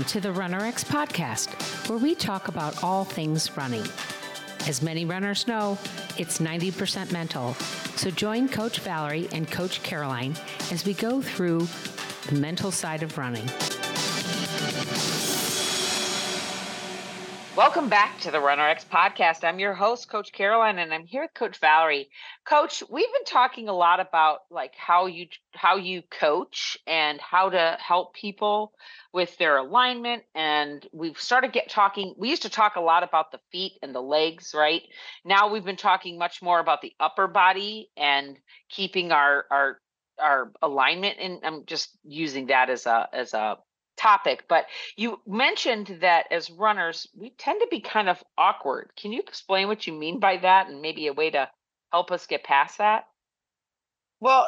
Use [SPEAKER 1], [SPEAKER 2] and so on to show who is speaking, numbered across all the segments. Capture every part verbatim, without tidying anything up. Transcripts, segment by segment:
[SPEAKER 1] to the RunnerX podcast, where we talk about all things running. As many runners know, it's ninety percent mental. So join Coach Valerie and Coach Caroline as we go through the mental side of running.
[SPEAKER 2] Welcome back to the RunnerX podcast. I'm your host, Coach Caroline, and I'm here with Coach Valerie. Coach, we've been talking a lot about like how you how you coach and how to help people with their alignment. And we've started get talking. We used to talk a lot about the feet and the legs, right? Now we've been talking much more about the upper body and keeping our our our alignment. And I'm just using that as a as a topic, but you mentioned that as runners, we tend to be kind of awkward. Can you explain what you mean by that and maybe a way to help us get past that?
[SPEAKER 3] Well,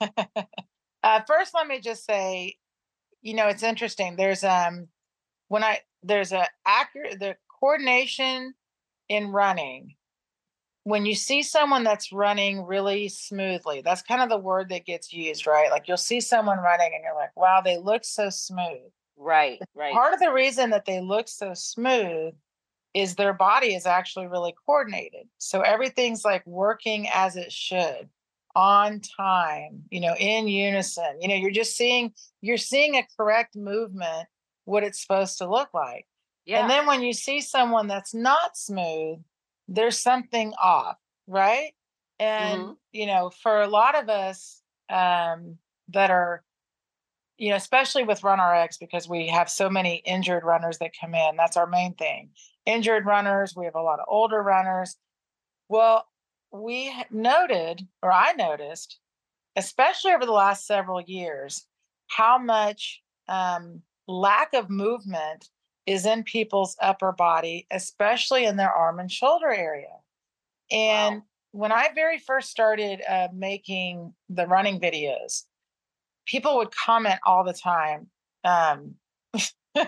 [SPEAKER 3] uh, first, let me just say, you know, it's interesting. There's um when I there's a accurate the coordination in running. When you see someone that's running really smoothly, that's kind of the word that gets used, right? Like you'll see someone running and you're like, wow, they look so smooth.
[SPEAKER 2] Right, right.
[SPEAKER 3] Part of the reason that they look so smooth is their body is actually really coordinated. So everything's like working as it should, on time, you know, in unison. You know, you're just seeing, you're seeing a correct movement, what it's supposed to look like.
[SPEAKER 2] Yeah.
[SPEAKER 3] And then when you see someone that's not smooth, there's something off, right? And,
[SPEAKER 2] Mhm.
[SPEAKER 3] you know, for a lot of us um, that are, you know, especially with RunRx, because we have so many injured runners that come in. That's our main thing. Injured runners. We have a lot of older runners. Well, we ha- noted, or I noticed, especially over the last several years, how much um, lack of movement is in people's upper body, especially in their arm and shoulder area. And
[SPEAKER 2] Wow.
[SPEAKER 3] when I very first started uh, making the running videos, people would comment all the time. Um, um,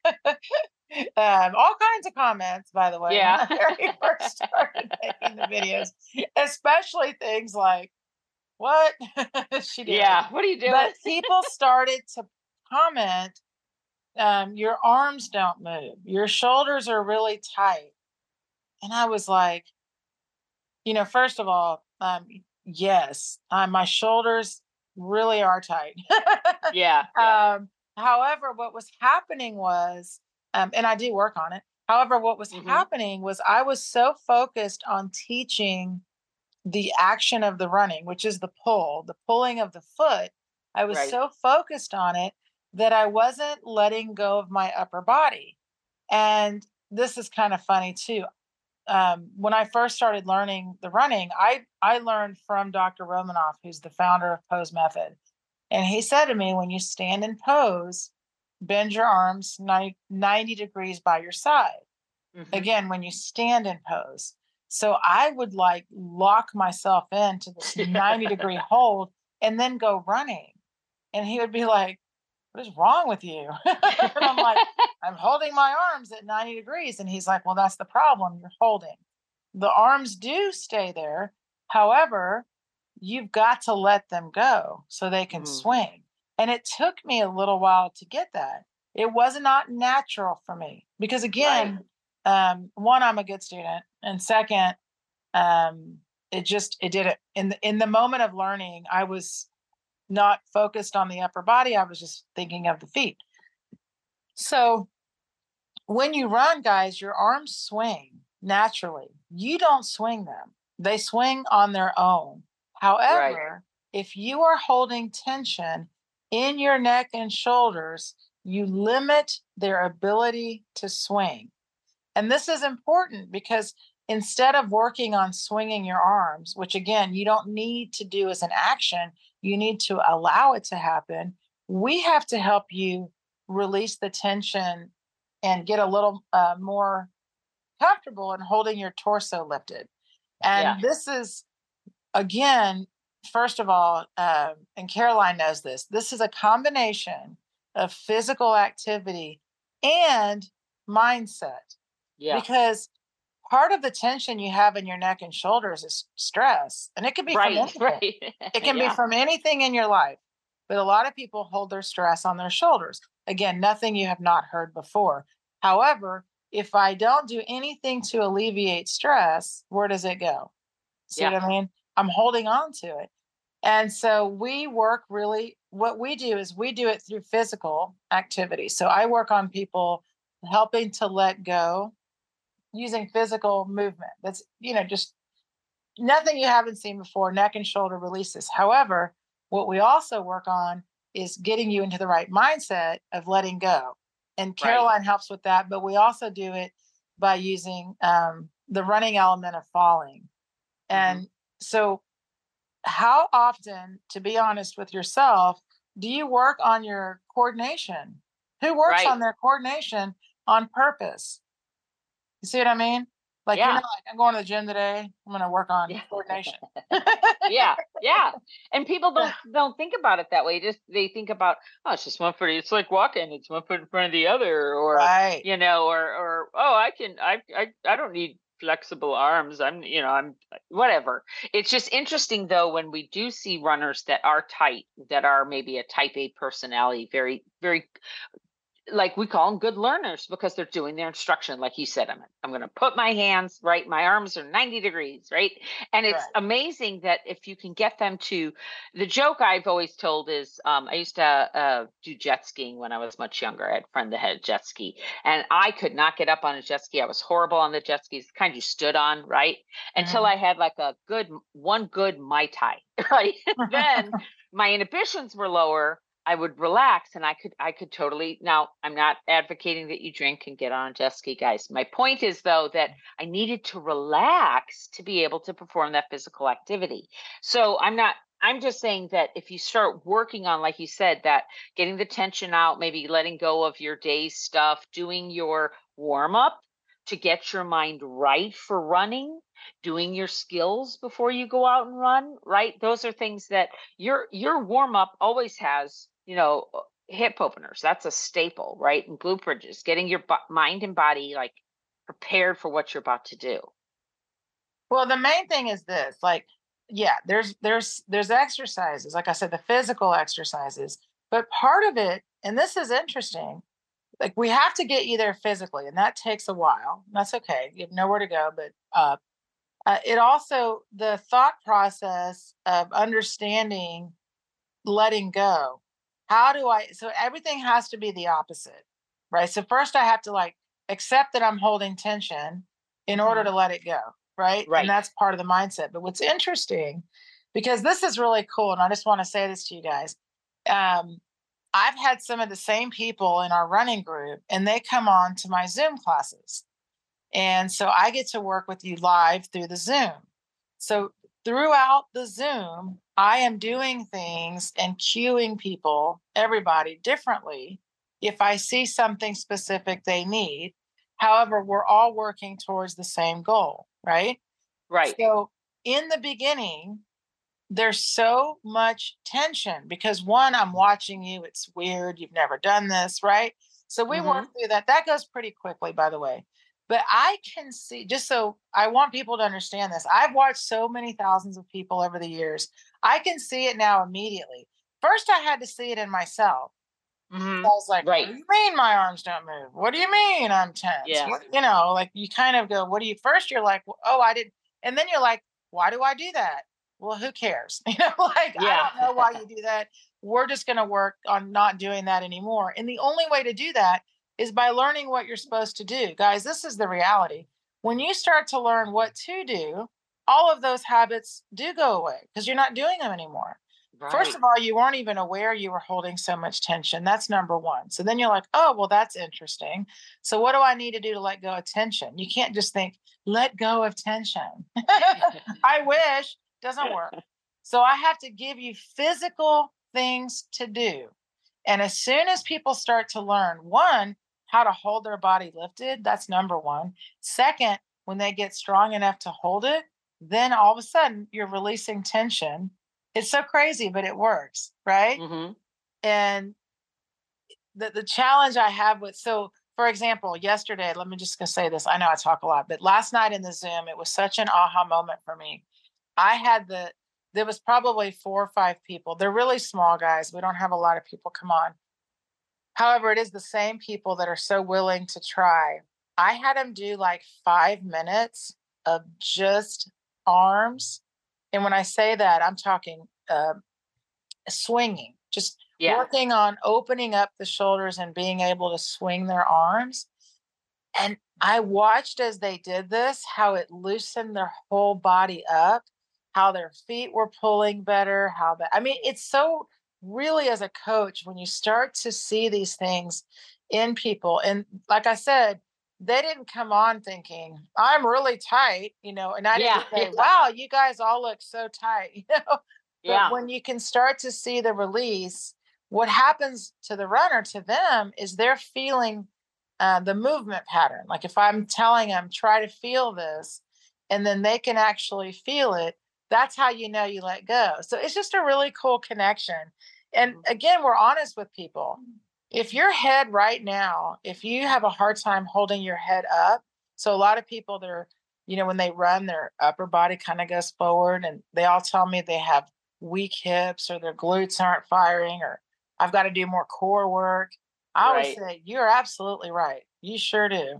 [SPEAKER 3] all kinds of comments, by the way,
[SPEAKER 2] Yeah.
[SPEAKER 3] when I very first started making the videos, especially things like, what she did.
[SPEAKER 2] Yeah. What are you doing?
[SPEAKER 3] But people started to comment, um, your arms don't move, your shoulders are really tight. And I was like, you know, first of all, um, yes, uh, my shoulders really are tight.
[SPEAKER 2] Yeah. Yeah.
[SPEAKER 3] um, however, what was happening was, um, and I do work on it. However, what was
[SPEAKER 2] Mhm.
[SPEAKER 3] happening was I was so focused on teaching the action of the running, which is the pull, the pulling of the foot. I was
[SPEAKER 2] Right.
[SPEAKER 3] so focused on it that I wasn't letting go of my upper body. And this is kind of funny too. Um, when I first started learning the running, I I learned from Doctor Romanoff, who's the founder of Pose Method, and he said to me, when you stand in pose, bend your arms ninety, ninety degrees by your side.
[SPEAKER 2] Mhm.
[SPEAKER 3] Again, when you stand in pose. So I would like lock myself into this ninety degree hold and then go running. And he would be like, what is wrong with you? And I'm like, I'm holding my arms at ninety degrees. And he's like, well, that's the problem. You're holding. The arms do stay there. However, you've got to let them go so they can
[SPEAKER 2] Mhm.
[SPEAKER 3] swing. And it took me a little while to get that. It was not natural for me because, again, um, one, I'm a good student. And second, um, it just, it didn't, in the, in the moment of learning, I was not focused on the upper body. I was just thinking of the feet. So when you run, guys, your arms swing naturally. You don't swing them, they swing on their own.
[SPEAKER 2] Right.
[SPEAKER 3] However, if you are holding tension in your neck and shoulders, you limit their ability to swing. And this is important because instead of working on swinging your arms, which again, you don't need to do as an action, you need to allow it to happen. We have to help you release the tension and get a little uh, more comfortable in holding your torso lifted. And
[SPEAKER 2] Yeah.
[SPEAKER 3] this is, again, first of all, uh, and Caroline knows this, this is a combination of physical activity and mindset.
[SPEAKER 2] Yeah.
[SPEAKER 3] Because part of the tension you have in your neck and shoulders is stress. And it can be from
[SPEAKER 2] Right.
[SPEAKER 3] anything.
[SPEAKER 2] Right.
[SPEAKER 3] It can be
[SPEAKER 2] Yeah.
[SPEAKER 3] from anything in your life. But a lot of people hold their stress on their shoulders. Again, nothing you have not heard before. However, if I don't do anything to alleviate stress, where does it go? See
[SPEAKER 2] Yeah.
[SPEAKER 3] what I mean? I'm holding on to it. And so we work really, what we do is we do it through physical activity. So I work on people helping to let go using physical movement. That's, you know, just nothing you haven't seen before, neck and shoulder releases. However, what we also work on is getting you into the right mindset of letting go. And
[SPEAKER 2] Right.
[SPEAKER 3] Caroline helps with that, but we also do it by using um, the running element of falling. And
[SPEAKER 2] Mhm.
[SPEAKER 3] so, how often, to be honest with yourself, do you work on your coordination? Who works
[SPEAKER 2] Right.
[SPEAKER 3] on their coordination on purpose? You see what I mean? Like, you're
[SPEAKER 2] Yeah.
[SPEAKER 3] not like, I'm going to the gym today. I'm going to work on
[SPEAKER 2] Yeah.
[SPEAKER 3] coordination.
[SPEAKER 2] Yeah, yeah. And people don't don't think about it that way. Just they think about, oh, it's just one foot. It's like walking. It's one foot in front of the other, or
[SPEAKER 3] Right.
[SPEAKER 2] you know, or or oh, I can, I I I don't need flexible arms. I'm, you know, I'm whatever. It's just interesting though when we do see runners that are tight, that are maybe a type A personality, very very like we call them good learners because they're doing their instruction like you said. i'm, I'm going to put my hands right, my arms are ninety degrees, right? And it's
[SPEAKER 3] Right.
[SPEAKER 2] amazing that if you can get them to, the joke I've always told is, um, I used to uh, do jet skiing when I was much younger. I had a friend that had a jet ski and I could not get up on a jet ski. I was horrible on the jet skis, the kind you stood on, right? Until
[SPEAKER 3] Mhm.
[SPEAKER 2] I had like a good one good Mai Tai, right? Then my inhibitions were lower. I would relax and I could I could totally. Now I'm not advocating that you drink and get on a jet ski, guys. My point is though that I needed to relax to be able to perform that physical activity. So I'm not I'm just saying that if you start working on, like you said, that getting the tension out, maybe letting go of your day's stuff, doing your warm up to get your mind right for running, doing your skills before you go out and run, right? Those are things that your your warm up always has, you know, uh, hip openers. That's a staple, right? And glute bridges, getting your bo- mind and body like prepared for what you're about to do.
[SPEAKER 3] Well, the main thing is this, like, yeah, there's there's there's exercises, like I said, the physical exercises, but part of it, and this is interesting, like we have to get you there physically, and that takes a while. That's okay. You have nowhere to go, but uh, uh, it also the thought process of understanding letting go. How do I? So everything has to be the opposite, right? So first, I have to like accept that I'm holding tension in order
[SPEAKER 2] Hmm.
[SPEAKER 3] to let it go, right? And
[SPEAKER 2] Right.
[SPEAKER 3] that's part of the mindset. But what's interesting, because this is really cool, and I just want to say this to you guys. Um, I've had some of the same people in our running group, and they come on to my Zoom classes. And so I get to work with you live through the Zoom. So throughout the Zoom, I am doing things and cueing people, everybody differently if I see something specific they need. However, we're all working towards the same goal, right?
[SPEAKER 2] Right.
[SPEAKER 3] So in the beginning, there's so much tension because one, I'm watching you, it's weird, you've never done this, right? So we work
[SPEAKER 2] Hmm.
[SPEAKER 3] through that. That goes pretty quickly, by the way. But I can see, just so I want people to understand this, I've watched so many thousands of people over the years. I can see it now immediately. First, I had to see it in myself. I
[SPEAKER 2] Hmm.
[SPEAKER 3] was like, what
[SPEAKER 2] Right.
[SPEAKER 3] do you mean my arms don't move? What do you mean I'm tense?
[SPEAKER 2] Yeah.
[SPEAKER 3] What, you know, like you kind of go, what do you, first you're like, oh, I did. And then you're like, why do I do that? Well, who cares? You know, like, I
[SPEAKER 2] Yeah.
[SPEAKER 3] don't know why you do that. We're just going to work on not doing that anymore. And the only way to do that is by learning what you're supposed to do. Guys, this is the reality. When you start to learn what to do, all of those habits do go away because you're not doing them anymore. First
[SPEAKER 2] Right.
[SPEAKER 3] of all, you weren't even aware you were holding so much tension. That's number one. So then you're like, oh, well, that's interesting. So what do I need to do to let go of tension? You can't just think, let go of tension. I wish, doesn't work. So I have to give you physical things to do. And as soon as people start to learn, one, how to hold their body lifted, that's number one. Second, when they get strong enough to hold it, then all of a sudden you're releasing tension. It's so crazy, but it works, right?
[SPEAKER 2] Hmm.
[SPEAKER 3] And the, the challenge I have with, so for example, yesterday, let me just gonna say this. I know I talk a lot, but last night in the Zoom, it was such an aha moment for me. I had the, there was probably four or five people. They're really small guys. We don't have a lot of people come on. However, it is the same people that are so willing to try. I had them do like five minutes of just arms. And when I say that, I'm talking uh, swinging, just
[SPEAKER 2] Yeah.
[SPEAKER 3] working on opening up the shoulders and being able to swing their arms. And I watched as they did this, how it loosened their whole body up, how their feet were pulling better, how that, I mean, it's so really as a coach, when you start to see these things in people, and like I said, they didn't come on thinking, I'm really tight, you know, and I
[SPEAKER 2] Yeah.
[SPEAKER 3] didn't say,
[SPEAKER 2] Yeah.
[SPEAKER 3] wow, you guys all look so tight, you know.
[SPEAKER 2] Yeah.
[SPEAKER 3] But when you can start to see the release, what happens to the runner, to them, is they're feeling uh, the movement pattern. Like if I'm telling them, try to feel this, and then they can actually feel it, that's how you know you let go. So it's just a really cool connection. And
[SPEAKER 2] Mhm.
[SPEAKER 3] again, we're honest with people. If your head right now, if you have a hard time holding your head up, so a lot of people, they're, you know, when they run, their upper body kind of goes forward, and they all tell me they have weak hips or their glutes aren't firing, or I've got to do more core work. I always
[SPEAKER 2] Right.
[SPEAKER 3] say, you're absolutely right. You sure do.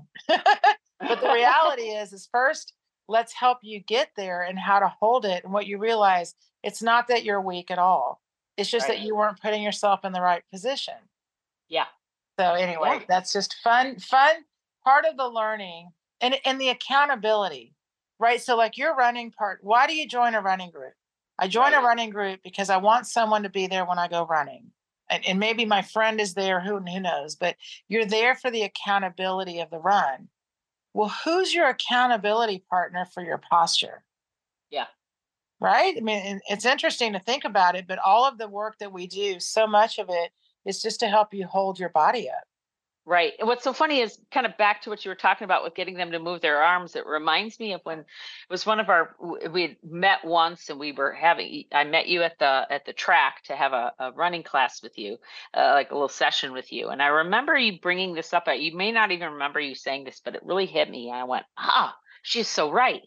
[SPEAKER 3] But the reality is, is first, let's help you get there and how to hold it. And what you realize, it's not that you're weak at all. It's just that
[SPEAKER 2] Right.
[SPEAKER 3] you weren't putting yourself in the right position.
[SPEAKER 2] Yeah.
[SPEAKER 3] So
[SPEAKER 2] Yeah.
[SPEAKER 3] anyway, that's just fun, fun part of the learning, and and the accountability, right? So like your running part, why do you join a running group? I join
[SPEAKER 2] Right.
[SPEAKER 3] a running group because I want someone to be there when I go running. And, and maybe my friend is there, who who knows, but you're there for the accountability of the run. Well, who's your accountability partner for your posture?
[SPEAKER 2] Yeah.
[SPEAKER 3] Right? I mean, and it's interesting to think about it, but all of the work that we do, so much of it is just to help you hold your body up.
[SPEAKER 2] Right. And what's so funny is kind of back to what you were talking about with getting them to move their arms. It reminds me of when it was one of our, w- we had met once and we were having, I met you at the, at the track to have a, a running class with you, uh, like a little session with you. And I remember you bringing this up. At, you may not even remember you saying this, but it really hit me. And I went, ah, she's so right.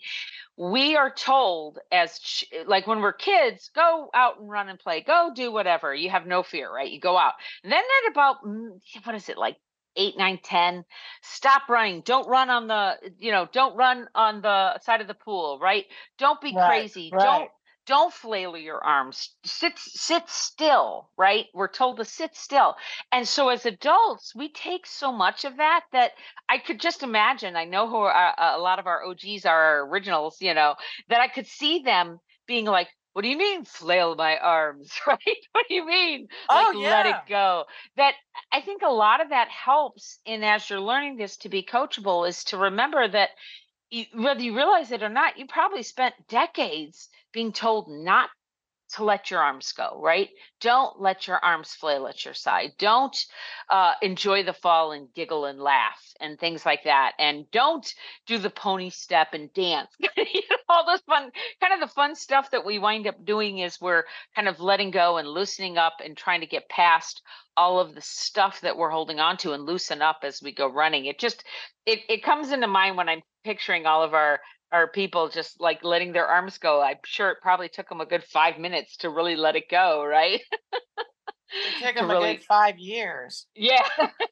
[SPEAKER 2] We are told as ch- like when we're kids, go out and run and play, go do whatever. You have no fear, right? You go out. And then at about, mm, what is it, like eight, nine, ten, stop running. Don't run on the, you know, don't run on the side of the pool, right? Don't be
[SPEAKER 3] Right,
[SPEAKER 2] crazy.
[SPEAKER 3] right.
[SPEAKER 2] Don't don't flail your arms. Sit sit still, right? We're told to sit still. And so as adults, we take so much of that that I could just imagine. I know who our, a lot of our O Gs are, our originals, you know, that I could see them being like, what do you mean flail my arms, right? What do you mean? Like
[SPEAKER 3] Oh,
[SPEAKER 2] let it
[SPEAKER 3] yeah.
[SPEAKER 2] go. That I think a lot of that helps in as you're learning this to be coachable is to remember that you, whether you realize it or not, you probably spent decades being told not to let your arms go, right? Don't let your arms flail at your side. Don't uh, enjoy the fall and giggle and laugh and things like that. And don't do the pony step and dance. You know, all those fun, kind of the fun stuff that we wind up doing is we're kind of letting go and loosening up and trying to get past all of the stuff that we're holding on to and loosen up as we go running. It just, it, it comes into mind when I'm picturing all of our are people just like letting their arms go. I'm sure it probably took them a good five minutes to really let it go, right?
[SPEAKER 3] It took
[SPEAKER 2] To
[SPEAKER 3] them a good
[SPEAKER 2] really,
[SPEAKER 3] five years.
[SPEAKER 2] yeah,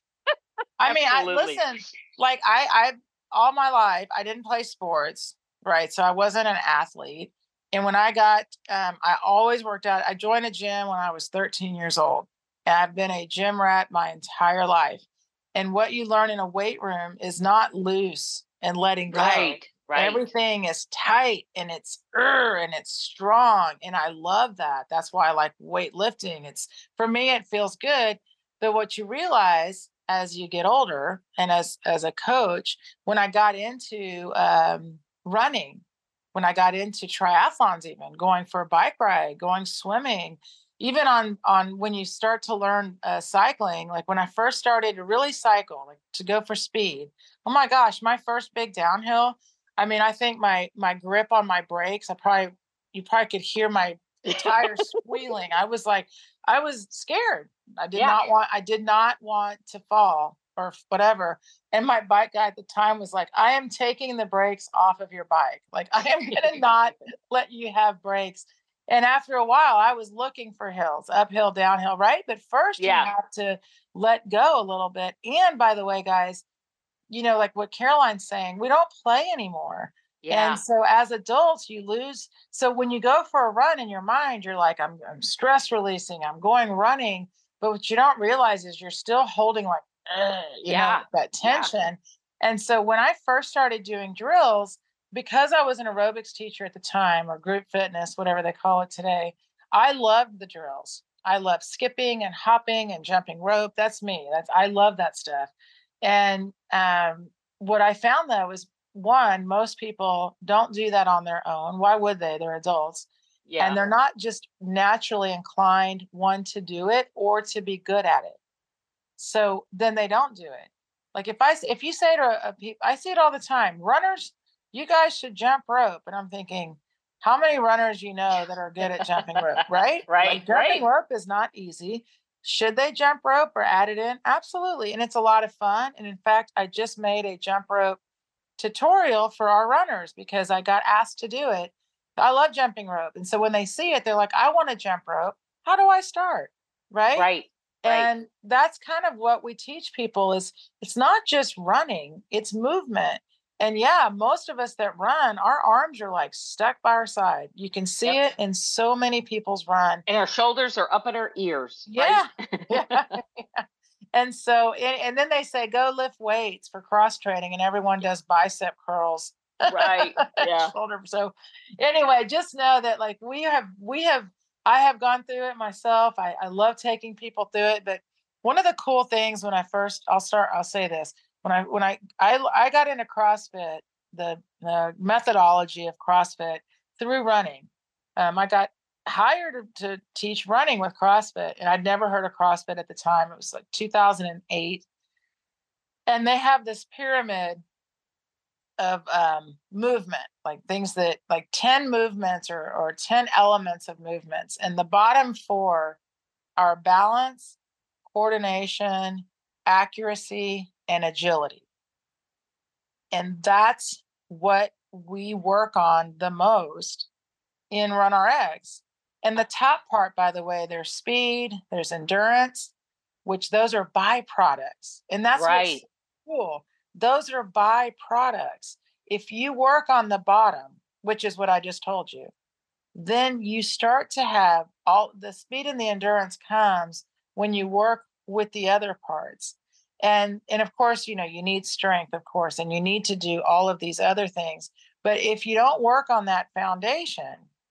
[SPEAKER 3] I mean, I
[SPEAKER 2] absolutely.
[SPEAKER 3] listen, like I I all my life I didn't play sports, right? So I wasn't an athlete. And when I got um I always worked out. I joined a gym when I was thirteen years old. And I've been a gym rat my entire life. And what you learn in a weight room is not loose and letting go.
[SPEAKER 2] Right, right.
[SPEAKER 3] Everything is tight and it's er, and it's strong. And I love that. That's why I like weightlifting. It's for me, it feels good. But what you realize as you get older and as as a coach, when I got into um, running, when I got into triathlons, even going for a bike ride, going swimming, even on on when you start to learn uh, cycling, like when I first started to really cycle, like to go for speed. Oh my gosh, my first big downhill. I mean, I think my my grip on my brakes, I probably you probably could hear my tires squealing. I was like, I was scared. I did
[SPEAKER 2] Yeah.
[SPEAKER 3] not want I did not want to fall or whatever. And my bike guy at the time was like, I am taking the brakes off of your bike. Like I am gonna not let you have brakes. And after a while, I was looking for hills, uphill, downhill, right? But first you
[SPEAKER 2] Yeah.
[SPEAKER 3] have to let go a little bit. And by the way, guys, you know, like what Caroline's saying, we don't play anymore.
[SPEAKER 2] Yeah.
[SPEAKER 3] And so as adults, you lose. So when you go for a run in your mind, you're like, I'm, I'm stress releasing, I'm going running. But what you don't realize is you're still holding like, uh, you
[SPEAKER 2] Yeah.
[SPEAKER 3] know, that
[SPEAKER 2] Yeah.
[SPEAKER 3] tension. And so when I first started doing drills, because I was an aerobics teacher at the time, or group fitness, whatever they call it today, I loved the drills. I love skipping and hopping and jumping rope. That's me. That's I love that stuff. And um, what I found though is one, most people don't do that on their own. Why would they? They're adults.
[SPEAKER 2] Yeah.
[SPEAKER 3] And they're not just naturally inclined, one, to do it or to be good at it. So then they don't do it. Like if I if you say to a, a pe- I see it all the time, runners, you guys should jump rope. And I'm thinking, how many runners you know that are good at jumping rope, right?
[SPEAKER 2] Right,
[SPEAKER 3] Like jumping
[SPEAKER 2] right.
[SPEAKER 3] rope is not easy. Should they jump rope or add it in? Absolutely. And it's a lot of fun. And in fact, I just made a jump rope tutorial for our runners because I got asked to do it. I love jumping rope. And so when they see it, they're like, I want to jump rope. How do I start? Right.
[SPEAKER 2] Right. Right.
[SPEAKER 3] And that's kind of what we teach people is it's not just running, it's movement. And yeah, most of us that run, our arms are like stuck by our side. You can see
[SPEAKER 2] Yep.
[SPEAKER 3] it in so many people's run.
[SPEAKER 2] And our shoulders are up at our ears.
[SPEAKER 3] Yeah.
[SPEAKER 2] Right?
[SPEAKER 3] Yeah. Yeah. And so, and, and then they say, go lift weights for cross training, and everyone does bicep curls.
[SPEAKER 2] Right. Yeah.
[SPEAKER 3] Shoulder. So anyway, just know that like we have, we have, I have gone through it myself. I, I love taking people through it. But one of the cool things when I first, I'll start, I'll say this. When I, when I, I, I got into CrossFit, the, the methodology of CrossFit through running. Um, I got hired to teach running with CrossFit, and I'd never heard of CrossFit at the time. It was like two thousand eight. And they have this pyramid of um, movement, like things that like ten movements or, or ten elements of movements. And the bottom four are balance, coordination, accuracy, and agility. And that's what we work on the most in Run R X. And the top part, by the way, there's speed, there's endurance, which those are byproducts. And that's
[SPEAKER 2] Right.
[SPEAKER 3] what's cool. Those are byproducts. If you work on the bottom, which is what I just told you, then you start to have all the speed and the endurance comes when you work with the other parts. And and of course, you know, you need strength, of course, and you need to do all of these other things. But if you don't work on that foundation,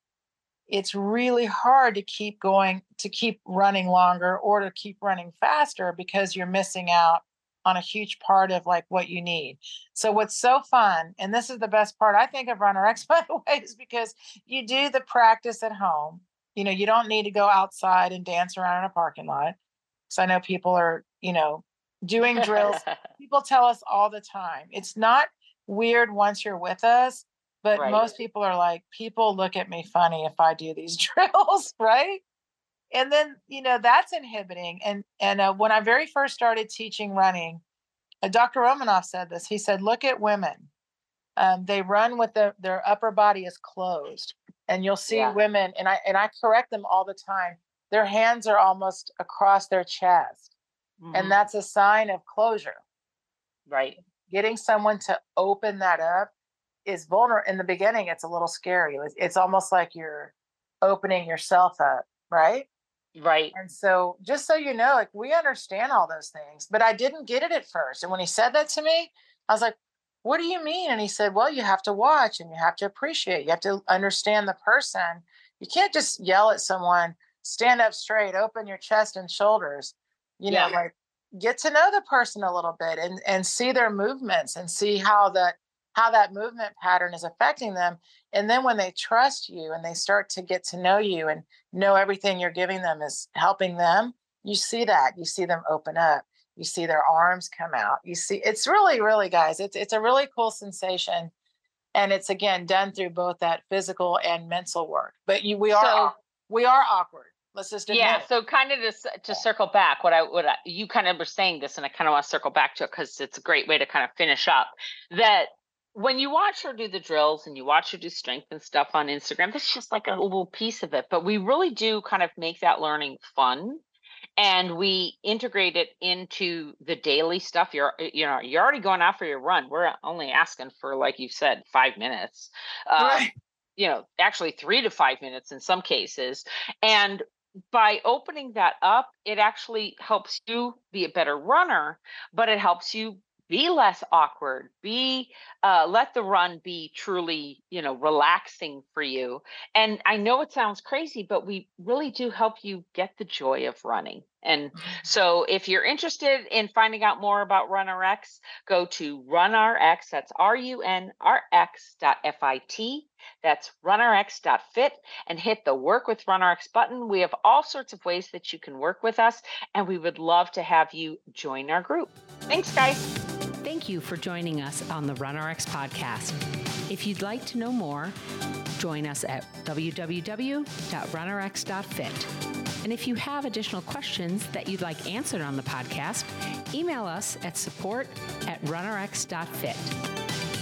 [SPEAKER 3] it's really hard to keep going, to keep running longer or to keep running faster because you're missing out on a huge part of like what you need. So what's so fun, and this is the best part I think of Run R X, by the way, is because you do the practice at home. You know, you don't need to go outside and dance around in a parking lot. So I know people are, you know, doing drills. People tell us all the time. It's not weird once you're with us, but
[SPEAKER 2] Right.
[SPEAKER 3] most people are like, people look at me funny if I do these drills, right? And then, you know, that's inhibiting. And and uh, when I very first started teaching running, uh, Doctor Romanoff said this. He said, look at women. Um, they run with the, their upper body is closed. And you'll see
[SPEAKER 2] Yeah.
[SPEAKER 3] women, and I and I correct them all the time. Their hands are almost across their chest.
[SPEAKER 2] Mhm.
[SPEAKER 3] And that's a sign of closure.
[SPEAKER 2] Right.
[SPEAKER 3] Getting someone to open that up is vulnerable. In the beginning, it's a little scary. It's, it's almost like you're opening yourself up, right?
[SPEAKER 2] Right.
[SPEAKER 3] And so, just so you know, like we understand all those things, but I didn't get it at first. And when he said that to me, I was like, what do you mean? And he said, well, you have to watch and you have to appreciate, you have to understand the person. You can't just yell at someone, stand up straight, open your chest and shoulders, you know,
[SPEAKER 2] Yeah.
[SPEAKER 3] like get to know the person a little bit and, and see their movements and see how that, how that movement pattern is affecting them. And then when they trust you and they start to get to know you and know everything you're giving them is helping them, you see that, you see them open up, you see their arms come out, you see, it's really, really, guys, it's, it's a really cool sensation. And it's, again, done through both that physical and mental work, but you, we are,
[SPEAKER 2] So-
[SPEAKER 3] we are awkward. Let's just admit
[SPEAKER 2] Yeah.
[SPEAKER 3] it.
[SPEAKER 2] So kind of to, s- to circle back, what I what I, you kind of were saying this, and I kind of want to circle back to it because it's a great way to kind of finish up that. When you watch her do the drills and you watch her do strength and stuff on Instagram, that's just like a little piece of it. But we really do kind of make that learning fun. and we integrate it into the daily stuff. You're, you know, you're already going out for your run. We're only asking for, like you said, five minutes. Um,
[SPEAKER 3] Right.
[SPEAKER 2] you know, actually three to five minutes in some cases. And by opening that up, it actually helps you be a better runner, but it helps you be less awkward, be uh, let the run be truly, you know, relaxing for you. And I know it sounds crazy, but we really do help you get the joy of running. And so if you're interested in finding out more about RunRx, go to RunRx, that's R U N R X dot F I T, that's runrx dot fit, and hit the Work with RunRx button. We have all sorts of ways that you can work with us, and we would love to have you join our group. Thanks, guys.
[SPEAKER 1] Thank you for joining us on the RunRx podcast. If you'd like to know more, join us at w w w dot runrx dot fit. And if you have additional questions that you'd like answered on the podcast, email us at support at runrx dot fit.